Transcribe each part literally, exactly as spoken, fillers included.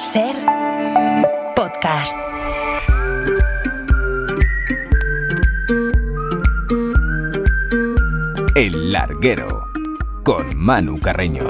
Ser podcast. El Larguero con Manu Carreño.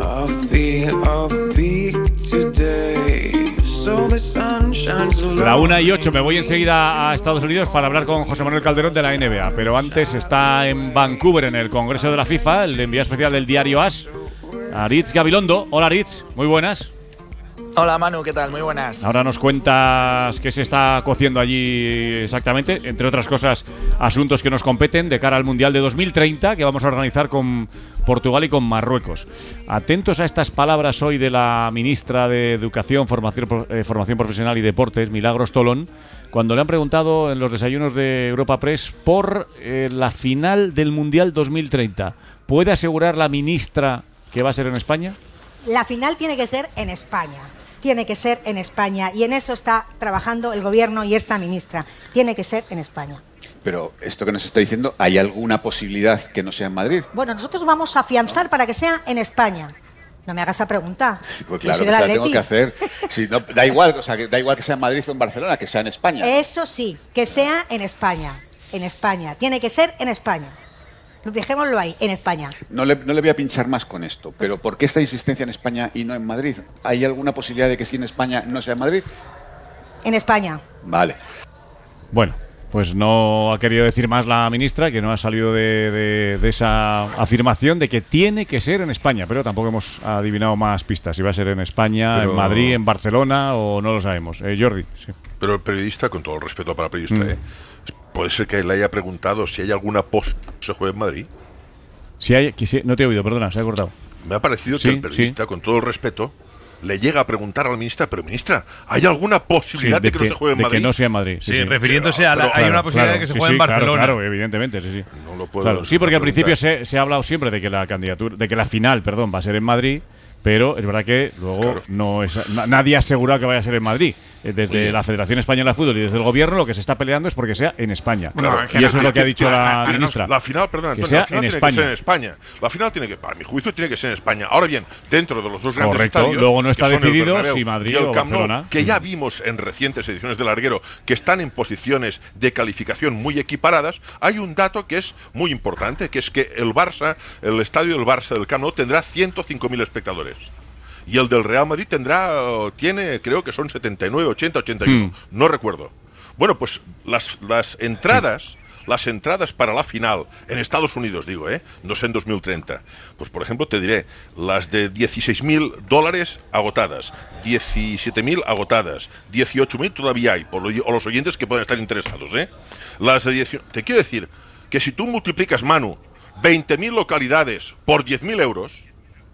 La una y ocho, me voy enseguida a Estados Unidos para hablar con José Manuel Calderón de la N B A, pero antes está en Vancouver en el Congreso de la FIFA el enviado especial del diario AS, Aritz Gabilondo. Hola Aritz, muy buenas. Hola Manu, ¿qué tal? Muy buenas. Ahora nos cuentas qué se está cociendo allí exactamente, entre otras cosas, asuntos que nos competen de cara al Mundial de dos mil treinta que vamos a organizar con Portugal y con Marruecos. Atentos a estas palabras hoy de la ministra de Educación, Formación, eh, Formación Profesional y Deportes, Milagros Tolón, cuando le han preguntado en los desayunos de Europa Press por eh, la final del Mundial dos mil treinta. ¿Puede asegurar la ministra que va a ser en España? La final tiene que ser en España. Tiene que ser en España y en eso está trabajando el gobierno y esta ministra. Tiene que ser en España. Pero esto que nos está diciendo, ¿hay alguna posibilidad que no sea en Madrid? Bueno, nosotros vamos a afianzar para que sea en España. No me hagas esa pregunta. Sí, pues claro que se la tengo que hacer. Sí, no, da igual, o sea, que da igual que sea en Madrid o en Barcelona, que sea en España. Eso sí, que sea en España. En España. Tiene que ser en España. Dejémoslo ahí, en España. No le, no le voy a pinchar más con esto, pero ¿por qué esta insistencia en España y no en Madrid? ¿Hay alguna posibilidad de que sí en España no sea en Madrid? En España. Vale. Bueno, pues no ha querido decir más la ministra, que no ha salido de, de, de esa afirmación de que tiene que ser en España, pero tampoco hemos adivinado más pistas, si va a ser en España, pero... en Madrid, en Barcelona o no lo sabemos. Eh, Jordi, sí. Pero el periodista, con todo el respeto para el periodista, Mm. ¿eh? Puede ser que le haya preguntado si hay alguna post que se juegue en Madrid. Si hay, que si, no te he oído, perdona, se ha cortado. Me ha parecido Sí, que el periodista, sí. con todo el respeto, le llega a preguntar a la ministra, pero ministra, ¿hay alguna posibilidad Sí, de, que, no se juegue en de Madrid? que no sea en Madrid. Sí, Sí, sí. refiriéndose a la, Pero- hay una Claro, posibilidad claro, de que se sí, juegue sí, en Barcelona. Claro, claro, evidentemente, sí, sí. No lo puedo Claro, sí, porque al preguntar. principio se, se ha hablado siempre de que la candidatura, de que la final, perdón, va a ser en Madrid, pero es verdad que luego Claro. no es, na- nadie ha asegurado que vaya a ser en Madrid. Eh, Desde Oye. la Federación Española de Fútbol y desde el gobierno lo que se está peleando es porque sea en España. Bueno, y eso es lo que ha dicho la Ah, ministra. La final, perdón, Que Antonio, sea la final en tiene España. que ser en España. La final tiene que, para mi juicio, tiene que ser en España. Ahora bien, dentro de los dos grandes Correcto, estadios, luego no está que son el decidido Bernabéu si Madrid y el o Camp Nou, Barcelona. que ya vimos en recientes ediciones del Larguero, que están en posiciones de calificación muy equiparadas, hay un dato que es muy importante, que es que el Barça, el estadio del Barça del Camp Nou tendrá ciento cinco mil espectadores. Y el del Real Madrid tendrá, tiene, creo que son setenta y nueve, ochenta, ochenta y uno, Hmm. no recuerdo. Bueno, pues las, las entradas, las entradas para la final, en Estados Unidos digo, ¿eh? No sé en dos mil treinta, pues por ejemplo te diré, las de dieciséis mil dólares agotadas, diecisiete mil agotadas, dieciocho mil todavía hay, por lo, o los oyentes que pueden estar interesados, ¿eh? Las de dieciocho, te quiero decir que si tú multiplicas, Manu, veinte mil localidades por diez mil euros,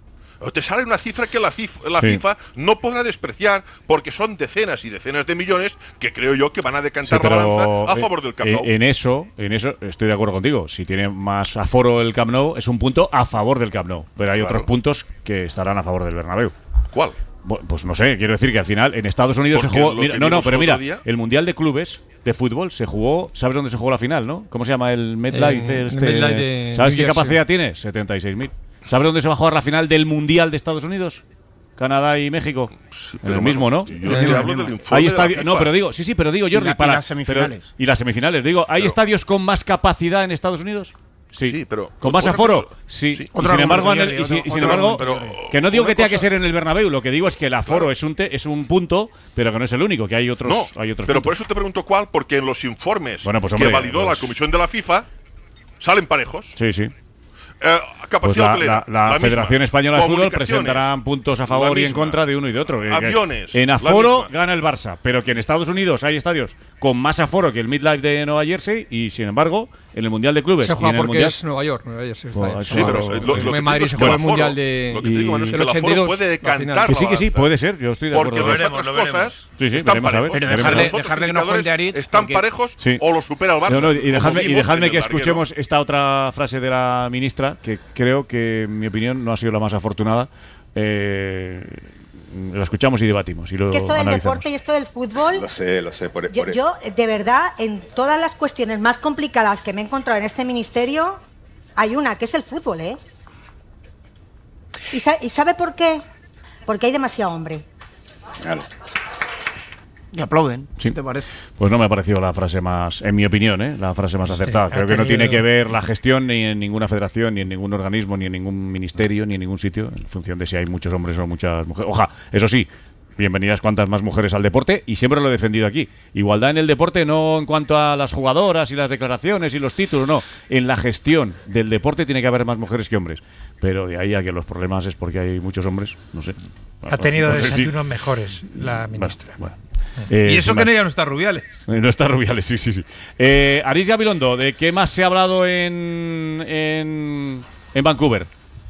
te sale una cifra que la, cif la Sí. FIFA no podrá despreciar, porque son decenas y decenas de millones que creo yo que van a Sí, decantar pero, la balanza a eh, favor del Camp eh, Nou. En eso, en eso estoy de acuerdo contigo. Si tiene más aforo el Camp Nou, es un punto a favor del Camp Nou. Pero hay Claro. otros puntos que estarán a favor del Bernabéu. ¿Cuál? Bueno, pues no sé, quiero decir que al final en Estados Unidos se Porque jugó. lo Mira, que no, no, vimos pero el mira, otro día- el Mundial de Clubes de fútbol se jugó. ¿Sabes dónde se jugó la final, no? ¿Cómo se llama el MetLife? En- este, el MetLife de ¿Sabes New qué Jersey. capacidad tiene? setenta y seis mil. ¿Sabes dónde se va a jugar la final del Mundial de Estados Unidos? Canadá y México. Sí, En pero el mismo, bueno, ¿no? Yo En te el hablo mismo. del informe Hay de la estadios, FIFA. no, pero digo, sí, sí, pero digo, Jordi, la- y para las semifinales. pero- y las semifinales, digo, ¿hay Pero- estadios con más capacidad en Estados Unidos? Sí, Sí, pero- con más otra aforo, cosa- sí. sí. Y Otro sin embargo, argumento, en el- y, Jordi, si- y otro- sin otro embargo, argumento. que no digo Una que tenga que cosa- ser en el Bernabéu, lo que digo es que el aforo Claro. es un te- es un punto, pero que no es el único, que hay otros, No, hay otros pero por puntos. eso te pregunto cuál, porque en los informes Bueno, pues, hombre, que validó pues- la Comisión de la FIFA salen parejos. Sí, sí. Eh, Pues capacidad la, hotelera, la- la la Federación misma. Española de Fútbol Comunicaciones, presentarán puntos a favor la y en misma. contra de uno y de otro. Eh, Aviones, En la aforo misma. gana el Barça, pero que en Estados Unidos hay estadios con más aforo que el MetLife de Nueva Jersey y sin embargo en el Mundial de Clubes Se y juega en el porque Mundial es Nueva York. Nueva York sí, está Pues, ahí. sí, Sí, pero Claro, eh, lo, sí. lo que en Madrid te digo se es que juega el el Mundial aforo- de- Lo que te digo, Manu, es y- que el del aforo ochenta y dos, puede la decantar final. Que sí, que sí, la balanza. puede ser, yo estoy de Porque acuerdo. las veremos, otras lo veremos. cosas Sí, sí, están veremos a ver, parejos. pero Los dejarle- otros dejarle que nos indicadores cuente Aritz, están porque- parejos Sí. o lo supera el Barça. No, no, y como dejadme, y vimos dejadme en el que larguero. escuchemos esta otra frase de la ministra, que creo que, en mi opinión, no ha sido la más afortunada. Eh, la escuchamos y debatimos. Y lo Que esto del analizamos. deporte y esto del fútbol, Lo sé, lo sé. Por, yo, por- yo, de verdad, en todas las cuestiones más complicadas que me he encontrado en este ministerio, hay una, que es el fútbol, ¿eh? ¿Y, sa- ¿y sabe por qué? Porque hay demasiado hombre. Claro. Y aplauden, Sí. ¿te parece? Pues no me ha parecido la frase más, en mi opinión, ¿eh? la frase más acertada. Sí, Creo ha que no tenido- tiene que ver la gestión ni en ninguna federación, ni en ningún organismo, ni en ningún ministerio, ni en ningún sitio, en función de si hay muchos hombres o muchas mujeres. Ojalá, eso sí, bienvenidas cuantas más mujeres al deporte, y siempre lo he defendido aquí. Igualdad en el deporte no en cuanto a las jugadoras y las declaraciones y los títulos, no. En la gestión del deporte tiene que haber más mujeres que hombres. Pero de ahí a que los problemas es porque hay muchos hombres, no sé. Ha tenido No sé si- desayunos mejores la ministra. Bueno, bueno. Eh, Y eso sin que más. no ya no está Rubiales. Eh, No está Rubiales, sí, sí, sí. Eh, Aris Gabilondo, ¿de qué más se ha hablado en, en, en Vancouver?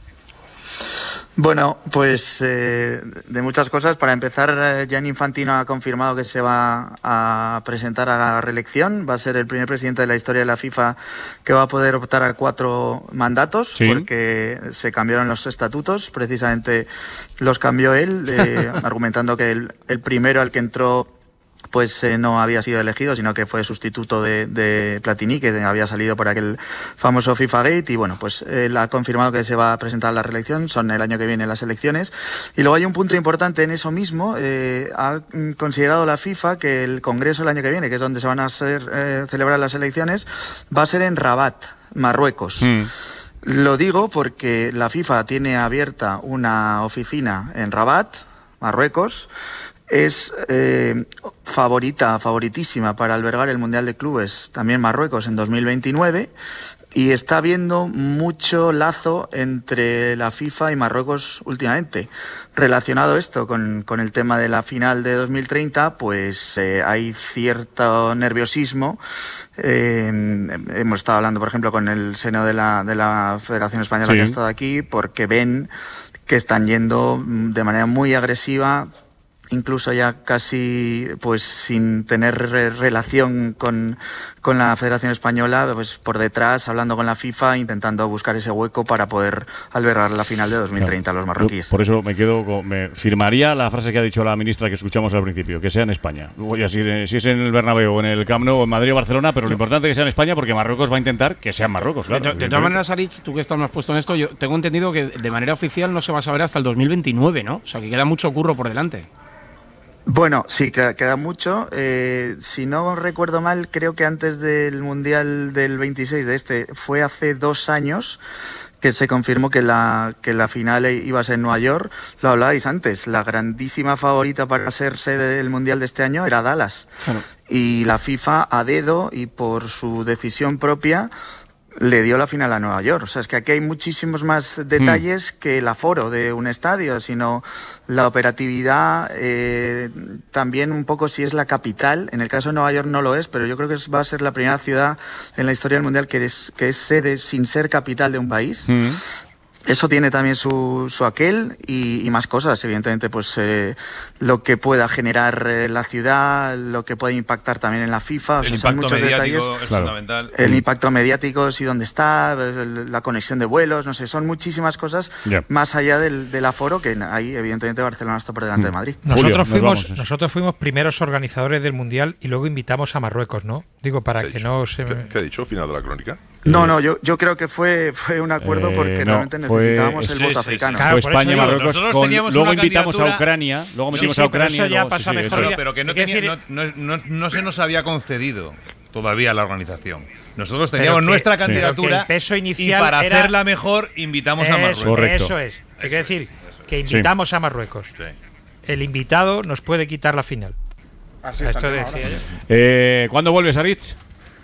Bueno, pues eh, de muchas cosas. Para empezar, eh, Gianni Infantino ha confirmado que se va a presentar a la reelección. Va a ser el primer presidente de la historia de la FIFA que va a poder optar a cuatro mandatos, Sí. porque se cambiaron los estatutos. Precisamente los cambió él, eh, argumentando que el, el primero al que entró pues eh, no había sido elegido, sino que fue sustituto de, de Platini, que había salido por aquel famoso FIFA Gate, y bueno, pues él ha confirmado que se va a presentar a la reelección. Son el año que viene las elecciones. Y luego hay un punto importante en eso mismo. Eh, ha mm, considerado la FIFA que el Congreso el año que viene, que es donde se van a hacer, eh, celebrar las elecciones, va a ser en Rabat, Marruecos. Mm. Lo digo porque la FIFA tiene abierta una oficina en Rabat, Marruecos. Es eh, favorita, favoritísima para albergar el Mundial de Clubes, también Marruecos, en dos mil veintinueve, y está habiendo mucho lazo entre la FIFA y Marruecos últimamente. Relacionado esto con, con el tema de la final de dos mil treinta, pues eh, hay cierto nerviosismo. Eh, hemos estado hablando, por ejemplo, con el seno de la, de la Federación Española, Sí. que ha estado aquí, porque ven que están yendo de manera muy agresiva, incluso ya casi pues sin tener re- relación con, con la Federación Española, pues por detrás, hablando con la FIFA, intentando buscar ese hueco para poder albergar la final de dos mil treinta a los marroquíes. Yo por eso me quedo con, me firmaría la frase que ha dicho la ministra que escuchamos al principio, que sea en España. Luego ya si, si es en el Bernabéu, o en el Camp Nou, o en Madrid o Barcelona, pero lo importante es que sea en España, porque Marruecos va a intentar que sea en Marruecos, claro. de, de todas maneras, Aritz, tú que estás más puesto en esto, yo tengo entendido que de manera oficial no se va a saber hasta el dos mil veintinueve, ¿no? O sea, que queda mucho curro por delante. Bueno, sí, queda, queda mucho. Eh, si no recuerdo mal, creo que antes del Mundial del veintiséis de este, fue hace dos años que se confirmó que la, que la final iba a ser en Nueva York. Lo hablabais antes, la grandísima favorita para ser sede del Mundial de este año era Dallas. Claro. Y la FIFA, a dedo y por su decisión propia, le dio la final a Nueva York. O sea, es que aquí hay muchísimos más detalles mm. que el aforo de un estadio, sino la operatividad, eh, también un poco si es la capital. En el caso de Nueva York no lo es, pero yo creo que va a ser la primera ciudad en la historia del Mundial que es, que es sede sin ser capital de un país. Mm. Eso tiene también su, su aquel y, y más cosas, evidentemente, pues eh, lo que pueda generar eh, la ciudad, lo que puede impactar también en la FIFA, o el sea, son impacto muchos mediático detalles. es claro. fundamental. El impacto mediático, si dónde está, la conexión de vuelos, no sé, son muchísimas cosas yeah. más allá del, del aforo, que ahí evidentemente Barcelona está por delante mm. de Madrid. Nosotros Julio, fuimos, nosotros fuimos primeros organizadores del Mundial y luego invitamos a Marruecos, ¿no? Digo, para que no se... ¿Qué, ¿Qué ha dicho? ¿Final de la crónica? No, no, yo, yo creo que fue, fue un acuerdo porque eh, no, realmente necesitábamos fue, el sí, voto sí, africano. Sí, sí. Fue España y Marruecos. Con, luego invitamos a Ucrania. Luego metimos sí, sí, a Ucrania. Eso ya pasa sí, sí, mejor. Eso. Pero que no, tenía, no, no, no, no se nos había concedido todavía la organización. Nosotros teníamos que, nuestra candidatura sí. el peso inicial y para era, hacerla mejor invitamos eso, a Marruecos. Correcto. Eso es. Hay que decir que invitamos sí. a Marruecos. Sí. El invitado nos puede quitar la final. Así Esto decía yo. Eh, ¿Cuándo vuelves, Aritz?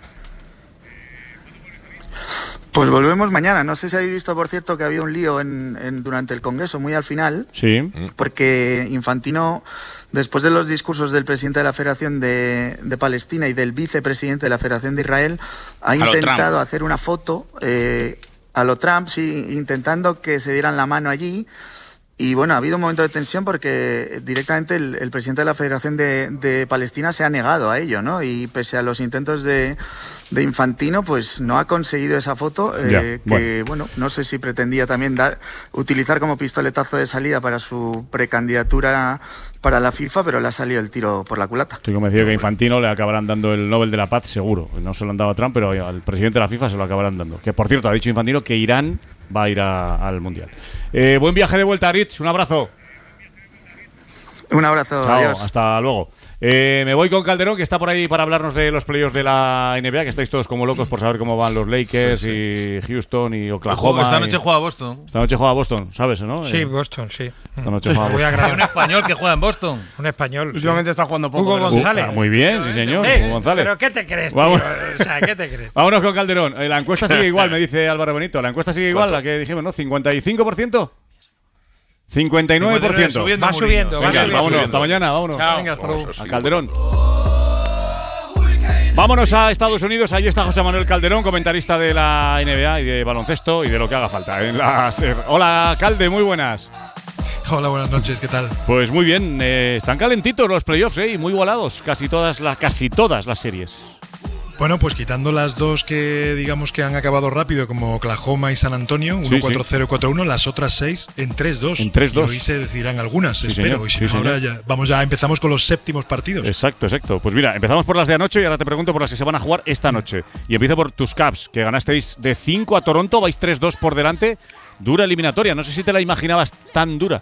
Pues volvemos mañana. No sé si habéis visto, por cierto, que había un lío en, en, durante el Congreso, muy al final. Sí. Porque Infantino, después de los discursos del presidente de la Federación de, de Palestina y del vicepresidente de la Federación de Israel, ha a intentado hacer una foto eh, a lo Trump, sí, intentando que se dieran la mano allí. Y bueno, ha habido un momento de tensión porque directamente el, el presidente de la Federación de, de Palestina se ha negado a ello, ¿no? Y pese a los intentos de, de Infantino, pues no ha conseguido esa foto, eh, ya, que bueno. bueno, no sé si pretendía también dar, utilizar como pistoletazo de salida para su precandidatura para la FIFA, pero le ha salido el tiro por la culata. Estoy convencido que a Infantino le acabarán dando el Nobel de la Paz, seguro. No se lo han dado a Trump, pero al presidente de la FIFA se lo acabarán dando. Que, por cierto, ha dicho Infantino que Irán va a ir a, al Mundial. Eh, buen viaje de vuelta, Aritz. Un abrazo. Un abrazo, Chao, adiós. hasta luego. Eh, me voy con Calderón, que está por ahí para hablarnos de los playoffs de la N B A, que estáis todos como locos por saber cómo van los Lakers sí, sí. y Houston y Oklahoma. Esta noche y... juega Boston. Esta noche juega Boston, ¿sabes, no? Sí, eh... Boston, sí. Esta noche juega Boston. Hay un español que juega en Boston. Un español. Últimamente sí. está jugando poco. Hugo González. Uh, muy bien, sí, señor. Eh, Hugo González. ¿Pero qué te crees, tío? Vamos. O sea, ¿qué te crees? Vámonos con Calderón. Eh, la encuesta sigue igual, me dice Álvaro Benito. La encuesta sigue igual, la que dijimos, ¿no? ¿cincuenta y cinco por ciento? cincuenta y nueve por ciento. Va subiendo, va Venga, subiendo. vámonos, hasta mañana, vámonos. Chao. Venga, hasta Vamos luego. a A Calderón. Vámonos a Estados Unidos. Allí está José Manuel Calderón, comentarista de la N B A y de baloncesto y de lo que haga falta en la SER. Hola, Calde, muy buenas. Hola, buenas noches, ¿qué tal? Pues muy bien, eh, están calentitos los playoffs, eh, y muy igualados, casi todas las casi todas las series. Bueno, pues quitando las dos que digamos que han acabado rápido, como Oklahoma y San Antonio, uno cuatro cero y cuatro uno, las otras seis en tres dos. En tres dos. Hoy se decidirán algunas, sí, espero. Señor. Y si sí, no, ahora señor. ya, vamos, ya empezamos con los séptimos partidos. Exacto, exacto. Pues mira, empezamos por las de anoche y ahora te pregunto por las que se van a jugar esta noche. Y empiezo por tus Cavs, que ganasteis de cinco a Toronto, vais tres dos por delante. Dura eliminatoria, no sé si te la imaginabas tan dura.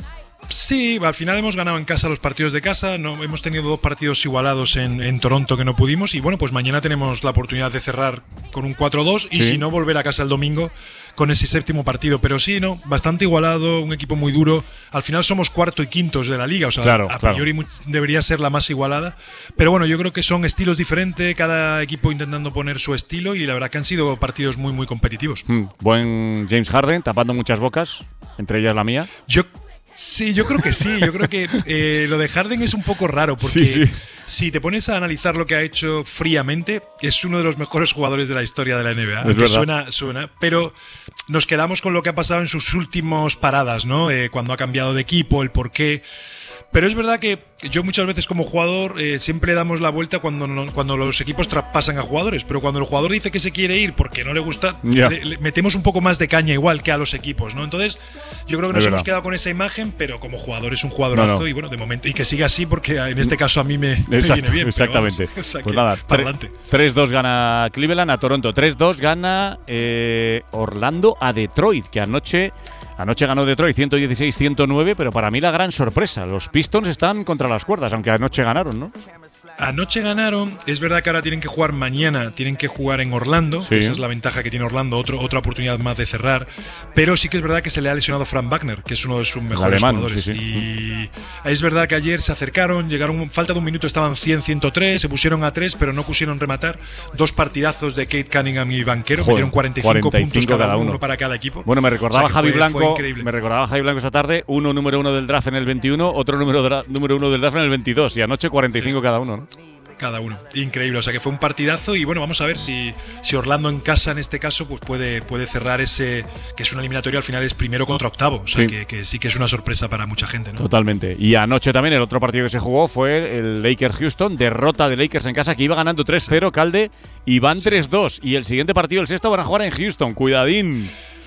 Sí, al final hemos ganado en casa los partidos de casa, no hemos tenido dos partidos igualados en, en Toronto que no pudimos y bueno, pues mañana tenemos la oportunidad de cerrar con un cuatro dos y sí. si no, volver a casa el domingo con ese séptimo partido, pero sí, no, bastante igualado, un equipo muy duro. Al final somos cuarto y quintos de la liga, o sea, claro, a claro. priori muy, debería ser la más igualada, pero bueno, yo creo que son estilos diferentes, cada equipo intentando poner su estilo y la verdad que han sido partidos muy muy competitivos. Hmm, buen James Harden, tapando muchas bocas, entre ellas la mía. Yo Sí, yo creo que sí. Yo creo que eh, lo de Harden es un poco raro porque sí, sí. si te pones a analizar lo que ha hecho fríamente, es uno de los mejores jugadores de la historia de la N B A. Es Aunque verdad. suena, suena, pero nos quedamos con lo que ha pasado en sus últimos paradas, ¿no? Eh, cuando ha cambiado de equipo, el por qué. Pero es verdad que yo muchas veces como jugador eh, siempre damos la vuelta cuando, no, cuando los equipos traspasan a jugadores, pero cuando el jugador dice que se quiere ir porque no le gusta, yeah. le, le metemos un poco más de caña igual que a los equipos, ¿no? Entonces yo creo que nos es hemos verdad. quedado con esa imagen, pero como jugador es un jugadorazo no, no. y bueno, de momento, y que siga así porque en este caso a mí me, me Exacto, viene bien. exactamente. Vamos, o sea pues que, nada, para adelante. tres dos gana Cleveland a Toronto, tres dos gana eh, Orlando a Detroit, que anoche… Anoche ganó Detroit ciento dieciséis a ciento nueve, pero para mí la gran sorpresa, los Pistons están contra las cuerdas, aunque anoche ganaron, ¿no? Anoche ganaron, es verdad que ahora tienen que jugar mañana, tienen que jugar en Orlando, sí. que esa es la ventaja que tiene Orlando, otro, otra oportunidad más de cerrar, pero sí que es verdad que se le ha lesionado Frank Wagner, que es uno de sus mejores alemán, jugadores. Sí, sí. Y es verdad que ayer se acercaron, llegaron, falta de un minuto estaban cien a ciento tres, se pusieron a tres, pero no pusieron rematar. Dos partidazos de Kate Cunningham y Banquero, Joder, metieron cuarenta y cinco, cuarenta y cinco puntos cada cada uno, uno para cada equipo. Bueno, me recordaba o sea, Javi fue, Blanco, fue me recordaba Javi Blanco esta tarde, uno número uno del draft en el veintiuno, otro número, dra- número uno del draft en el veintidós, y anoche cuarenta y cinco sí. cada uno, ¿no? Cada uno. Increíble. O sea que fue un partidazo y bueno, vamos a ver si, si Orlando en casa en este caso pues puede, puede cerrar ese, que es una eliminatoria al final es primero contra octavo. O sea sí. Que, que sí que es una sorpresa para mucha gente, ¿no? Totalmente. Y anoche también el otro partido que se jugó fue el Lakers-Houston, derrota de Lakers en casa, que iba ganando tres cero Calde y van tres dos. Y el siguiente partido, el sexto, van a jugar en Houston. Cuidadín.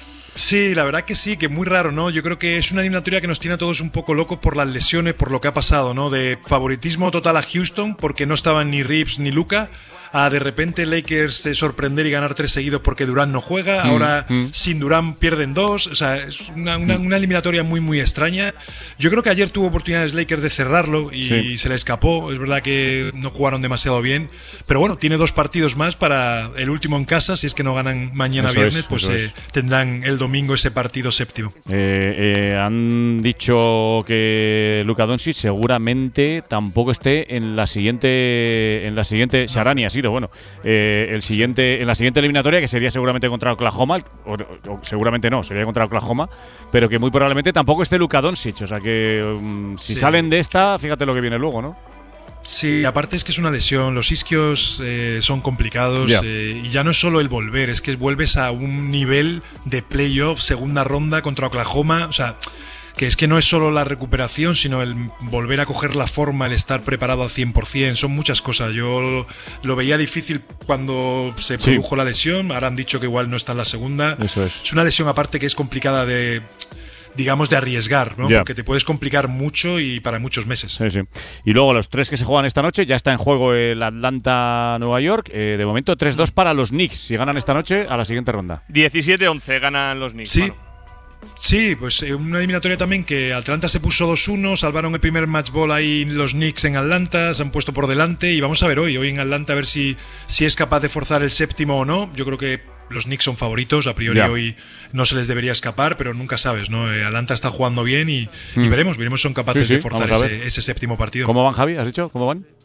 Sí, la verdad que sí, que muy raro, ¿no? Yo creo que es una eliminatoria que nos tiene a todos un poco locos por las lesiones, por lo que ha pasado, ¿no? De favoritismo total a Houston, porque no estaban ni Reeves ni Luka, a de repente Lakers eh, sorprender y ganar tres seguidos porque Durant no juega, mm, ahora mm. sin Durant pierden dos, o sea, es una, una, una eliminatoria muy muy extraña. Yo creo que ayer tuvo oportunidades Lakers de cerrarlo y sí. se le escapó, es verdad que no jugaron demasiado bien, pero bueno, tiene dos partidos más para el último en casa, si es que no ganan mañana eso viernes, es, pues eh, es. tendrán el domingo ese partido séptimo. Eh, eh, han dicho que Luka Doncic seguramente tampoco esté en la siguiente, en la siguiente Sharani ha sido bueno, eh, el siguiente, en la siguiente eliminatoria, que sería seguramente contra Oklahoma, o, o seguramente no, sería contra Oklahoma, pero que muy probablemente tampoco esté Luka Doncic, o sea que um, si sí. salen de esta, fíjate lo que viene luego, ¿no? Sí, aparte es que es una lesión, los isquios eh, son complicados yeah. eh, y ya no es solo el volver, es que vuelves a un nivel de playoff, segunda ronda contra Oklahoma, o sea, que es que no es solo la recuperación, sino el volver a coger la forma, el estar preparado al cien por ciento, son muchas cosas. Yo lo, lo veía difícil cuando se sí. produjo la lesión, ahora han dicho que igual no está en la segunda. Eso es. Es una lesión aparte que es complicada de, digamos, de arriesgar, ¿no? Yeah. Porque te puedes complicar mucho y para muchos meses. Sí, sí. Y luego los tres que se juegan esta noche, ya está en juego el Atlanta-Nueva York, eh, de momento tres dos para los Knicks, si ganan esta noche a la siguiente ronda. diecisiete once ganan los Knicks. Sí. Manu. Sí, pues eh, una eliminatoria también que Atlanta se puso dos uno, salvaron el primer match ball ahí los Knicks en Atlanta, se han puesto por delante y vamos a ver hoy, hoy en Atlanta a ver si, si es capaz de forzar el séptimo o no. Yo creo que los Knicks son favoritos, a priori yeah. hoy no se les debería escapar, pero nunca sabes, ¿no? Eh, Atlanta está jugando bien y, mm. y veremos, veremos si son capaces sí, sí, de forzar ese, ese séptimo partido. ¿Cómo van, Javi? ¿Has dicho? ¿Cómo van?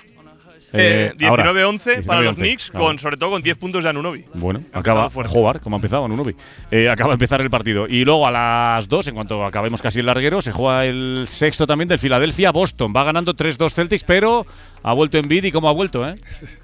Eh, diecinueve once para los Knicks, ah, con, sobre todo con diez puntos de Anunoby. Bueno, acaba de jugar, como ha empezado Anunoby. Eh, acaba de empezar el partido. Y luego a las dos, en cuanto acabemos casi el larguero, se juega el sexto también del Philadelphia-Boston. Va ganando tres dos Celtics, pero ha vuelto Embiid y cómo ha vuelto, ¿eh?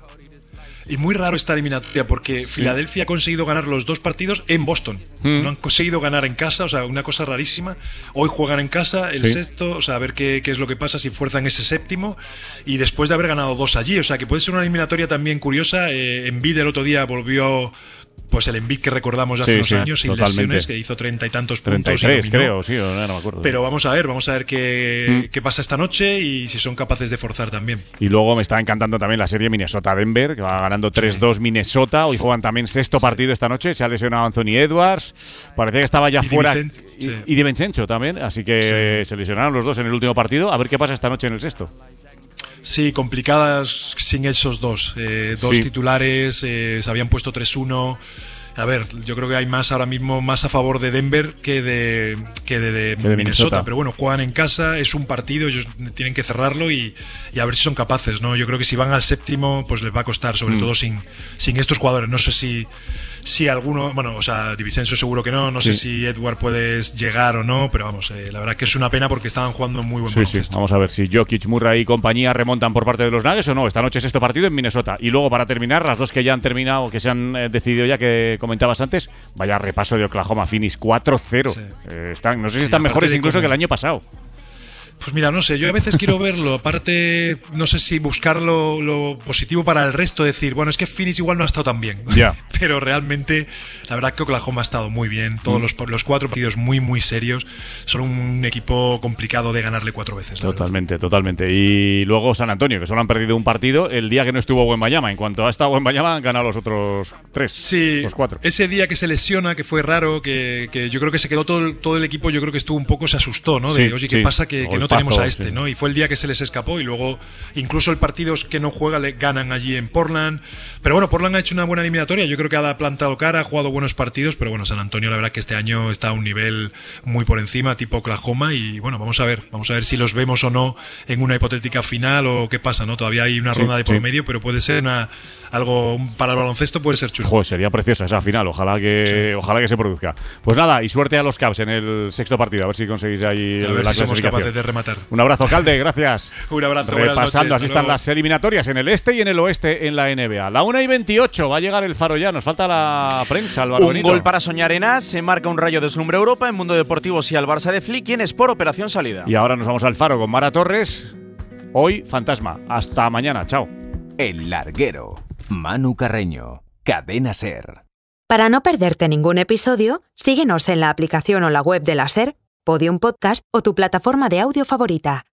Y muy raro esta eliminatoria porque Filadelfia ha conseguido ganar los dos partidos en Boston. Mm. No han conseguido ganar en casa, o sea, una cosa rarísima. Hoy juegan en casa, el sí. sexto, o sea, a ver qué, qué es lo que pasa si fuerzan ese séptimo. Y después de haber ganado dos allí, o sea, que puede ser una eliminatoria también curiosa. Eh, Embiid el otro día volvió. Pues el Embiid que recordamos de hace sí, unos sí, años sin totalmente. lesiones, que hizo treinta y tantos puntos. treinta y tres creo, sí, no, no me acuerdo. Pero vamos a ver, vamos a ver qué, mm. qué pasa esta noche y si son capaces de forzar también. Y luego me está encantando también la serie Minnesota-Denver, que va ganando tres dos sí. Minnesota. Hoy juegan también sexto sí. partido esta noche. Se ha lesionado Anthony Edwards. Parecía que estaba ya y fuera. Di y, sí. y Di Vincenzo también. Así que sí. se lesionaron los dos en el último partido. A ver qué pasa esta noche en el sexto. Sí, complicadas sin esos dos. Eh, dos sí. titulares, eh, se habían puesto tres uno. A ver, yo creo que hay más ahora mismo más a favor de Denver que de, que de, de, que de Minnesota. Minnesota. Pero bueno, juegan en casa, es un partido, ellos tienen que cerrarlo y, y a ver si son capaces, ¿no? Yo creo que si van al séptimo, pues les va a costar, sobre mm. todo sin, sin estos jugadores. No sé si, si alguno, bueno, o sea, Di Vincenzo seguro que no, no sí. sé si Edward puede llegar o no, pero vamos, eh, la verdad que es una pena porque estaban jugando muy buen sí, baloncesto. Sí. Vamos a ver si Jokic, Murray y compañía remontan por parte de los Nuggets o no. Esta noche es este partido en Minnesota. Y luego, para terminar, las dos que ya han terminado, que se han eh, decidido ya, que comentabas antes, vaya repaso de Oklahoma Phoenix, cuatro cero. Sí. Eh, están, no sé si sí, están mejores incluso que el año pasado. Pues mira, no sé, yo a veces quiero verlo, aparte, no sé si buscar lo, lo positivo para el resto, decir, bueno, es que Phoenix igual no ha estado tan bien, yeah. pero realmente, la verdad que Oklahoma ha estado muy bien, todos mm. los, los cuatro partidos muy, muy serios, son un equipo complicado de ganarle cuatro veces. Totalmente, totalmente. Y luego San Antonio, que solo han perdido un partido el día que no estuvo Wembanyama. En cuanto ha estado Wembanyama, han ganado los otros tres, sí, los cuatro. Ese día que se lesiona, que fue raro, que, que yo creo que se quedó todo el, todo el equipo, yo creo que estuvo un poco, se asustó, ¿no? De, sí, oye, ¿qué sí. pasa? Que, que no tenemos a este, sí. ¿no? Y fue el día que se les escapó y luego incluso el partido que no juega le ganan allí en Portland. Pero bueno, Portland ha hecho una buena eliminatoria, yo creo que ha plantado cara, ha jugado buenos partidos, pero bueno, San Antonio la verdad que este año está a un nivel muy por encima, tipo Oklahoma, y bueno, vamos a ver, vamos a ver si los vemos o no en una hipotética final o qué pasa, ¿no? Todavía hay una sí, ronda de por sí. medio, pero puede ser una algo para el baloncesto, puede ser chulo. Joder, sería preciosa esa final, ojalá que sí. ojalá que se produzca. Pues nada, y suerte a los Cavs en el sexto partido, a ver si conseguís ahí a ver la si somos capaces de rematar. Un abrazo, Calde, gracias. Un abrazo. Repasando, noches, así están las eliminatorias en el este y en el oeste en la N B A. La una y veintiocho, va a llegar el Faro ya, nos falta la prensa, Álvaro Un Benito. Gol para soñar en As, se marca un rayo deslumbra Europa en Mundo Deportivo y al Barça de Flick, quien es por operación salida. Y ahora nos vamos al Faro con Mara Torres. Hoy, Fantasma. Hasta mañana, chao. El Larguero. Manu Carreño, Cadena Ser. Para no perderte ningún episodio, síguenos en la aplicación o la web de la Ser, Podium Podcast o tu plataforma de audio favorita.